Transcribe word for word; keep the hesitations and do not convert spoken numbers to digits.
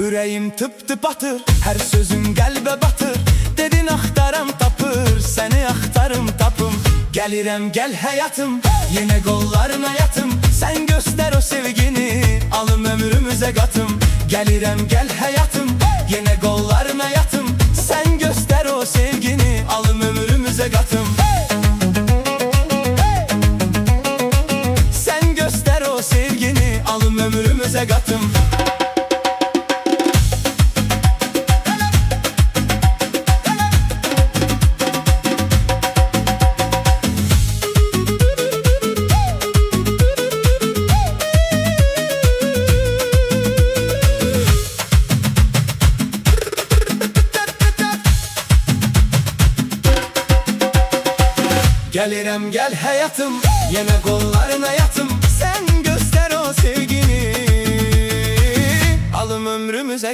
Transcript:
Ürəyim tıp tıp atır, her sözün qəlbə batır. Dedin axtaram tapır, səni axtarım tapım. Gəlirəm gəl həyatım, yenə qollarına yatım. Sən göstər o sevgini, alım ömrümüzə qatım. Gəlirəm gəl həyatım, yenə qollarına yatım. Sən göstər o sevgini, alım ömrümüzə qatım. Sən göstər o sevgini, alım ömrümüzə qatım. Gəlirəm gəl həyatım, yenə qollarına yatım. Sən göstər o sevgini, alım ömrümüzə